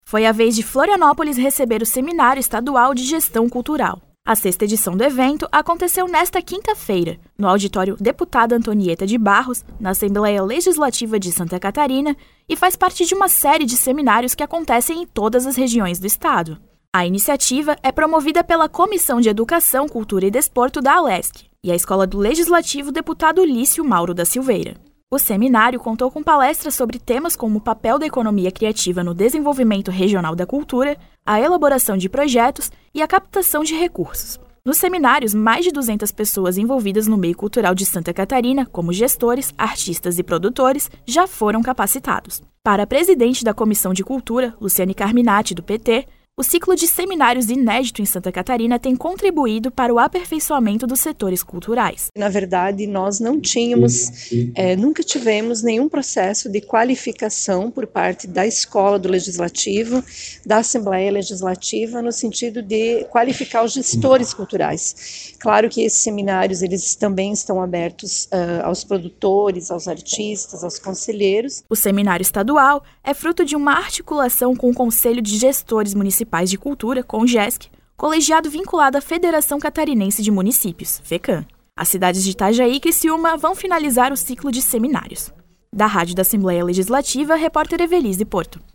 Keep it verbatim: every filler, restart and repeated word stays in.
Foi a vez de Florianópolis receber o Seminário Estadual de Gestão Cultural. A sexta edição do evento aconteceu nesta quinta-feira, no auditório Deputada Antonieta de Barros, na Assembleia Legislativa de Santa Catarina, e faz parte de uma série de seminários que acontecem em todas as regiões do estado. A iniciativa é promovida pela Comissão de Educação, Cultura e Desporto da Alesc e a Escola do Legislativo Deputado Lício Mauro da Silveira. O seminário contou com palestras sobre temas como o papel da economia criativa no desenvolvimento regional da cultura, a elaboração de projetos e a captação de recursos. Nos seminários, mais de duzentas pessoas envolvidas no meio cultural de Santa Catarina, como gestores, artistas e produtores, já foram capacitados. Para a presidente da Comissão de Cultura, Luciane Carminati, do P T, o ciclo de seminários inédito em Santa Catarina tem contribuído para o aperfeiçoamento dos setores culturais. Na verdade, nós não tínhamos, é, nunca tivemos nenhum processo de qualificação por parte da Escola do Legislativo, da Assembleia Legislativa, no sentido de qualificar os gestores culturais. Claro que esses seminários eles também estão abertos uh, aos produtores, aos artistas, aos conselheiros. O seminário estadual é fruto de uma articulação com o Conselho de Gestores Municipais de Cultura, CONGESC, colegiado vinculado à Federação Catarinense de Municípios, FECAM. As cidades de Itajaí e Criciúma vão finalizar o ciclo de seminários. Da Rádio da Assembleia Legislativa, repórter Evelise Porto.